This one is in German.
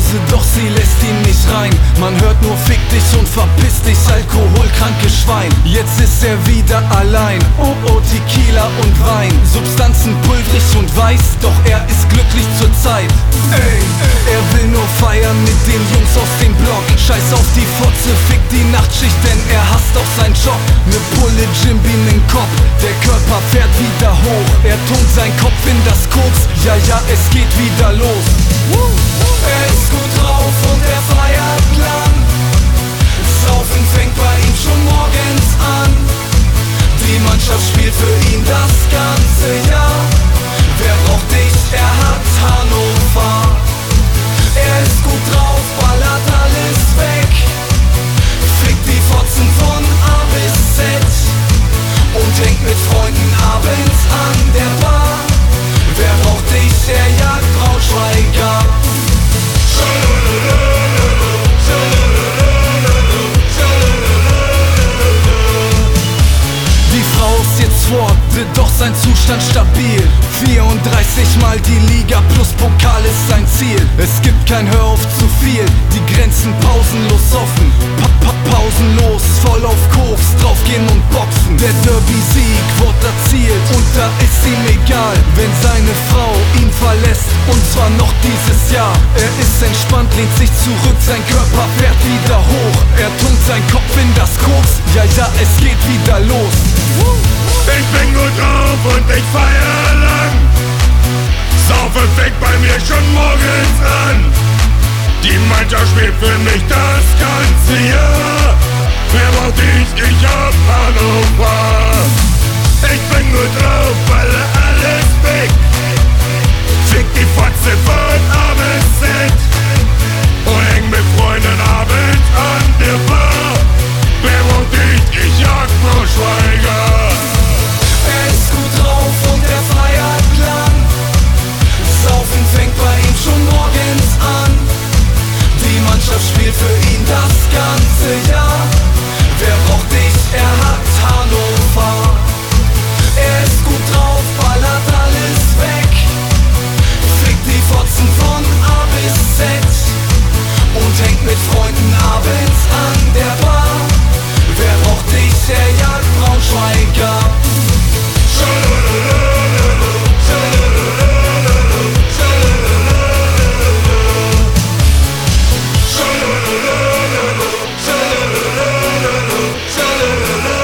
Hause, doch sie lässt ihn nicht rein. Man hört nur fick dich und verpiss dich, alkoholkranke Schwein. Jetzt ist er wieder allein, oh oh, Tequila und Wein. Substanzen pulvrig und weiß, doch er ist glücklich zur Zeit. Ey, er will nur feiern mit den Jungs aus dem Block. Scheiß auf die Fotze, fick die Nachtschicht, denn er hasst auch seinen Job. Ne Pulle, Jimby, nen Kopf, der Körper fährt wieder hoch. Er tunkt seinen Kopf in das Koks, ja ja, es geht wieder los. Er ist gut drauf und er feiert lang. Saufen fängt bei ihm schon morgens an. Die Mannschaft spielt für ihn das ganze Jahr. Wer braucht dich? Er hat Hannover. Er ist gut drauf, ballert alles weg. Fickt die Fotzen von A bis Z und hängt mit Freunden abends an der Bar. Wer braucht dich? Er jagt Braunschweiger. Die Frau ist jetzt fort, doch sein Zustand stabil. 34 mal die Liga plus Pokal ist sein Ziel. Es gibt kein Hör auf zu viel, die Grenzen pausenlos offen. Pausenlos, voll auf Koks, draufgehen und boxen. Der Derby-Sieg wurde erzielt und da ist ihm egal, wenn seine Frau ihn verlässt, und zwar noch dieses Jahr. Er ist entspannt, lehnt sich zurück, sein Körper fährt wieder hoch. Er tunkt seinen Kopf in das Koks, ja ja, es geht wieder los. Ich bin gut drauf und ich feier lang. Saufe fängt bei mir schon morgens an. Die Mannschaft spielt für mich das ganze Jahr. Wer braucht dich? Ich hab Hannover. Ich bin gut drauf, balle alles weg. Fick die Fotze von A bis Z und häng mit Freunden abends an der Bar. Wer braucht dich? Ich jag Braunschweiger. Er ist gut drauf und er feiert lang. Saufen fängt bei ihm schon morgens an. Die Mannschaft spielt für ihn das ganze Jahr. Wer braucht dich? Er hat Hannover. Er ist gut drauf, ballert alles weg. Fickt die Fotzen von A bis Z und hängt mit Freunden abends an der Bar. Wer braucht dich? Er jagt Braunschweiger. Shalala